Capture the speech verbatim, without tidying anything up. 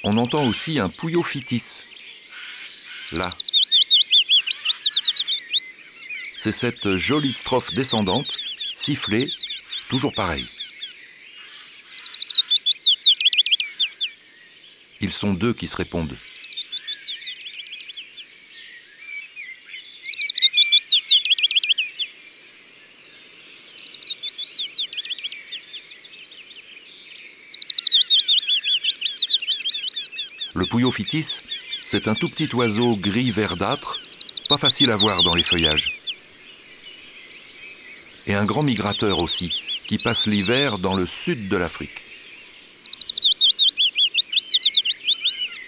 On entend aussi un Pouillot-Phytis, là. C'est cette jolie strophe descendante, sifflée, toujours pareil. Ils sont deux qui se répondent. Le Pouillot-Phytis, c'est un tout petit oiseau gris verdâtre, pas facile à voir dans les feuillages. Et un grand migrateur aussi, qui passe l'hiver dans le sud de l'Afrique.